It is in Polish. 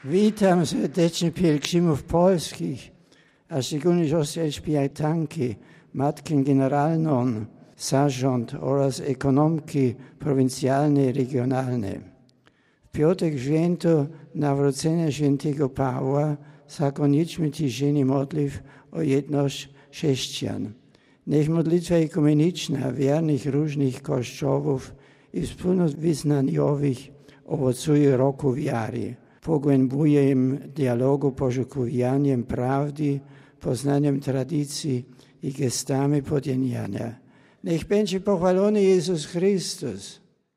Witam serdecznie pielgrzymów polskich, a szczególnie siostrę Śpiewatanki, matkę generalną, zarząd oraz ekonomki prowincjalne i regionalne. W piątek święto Nawrócenia świętego Pawła zakoniczmy ciszenie modlitw o jedność chrześcijan. Niech modlitwa ekumeniczna wiernych różnych kościołów i wspólnot wyznaniowych owocuje roku wiary. Pogłębuje im dialogu, poszukiwaniem prawdy, poznaniem tradycji i gestami podjęcia. Niech będzie pochwalony Jezus Chrystus.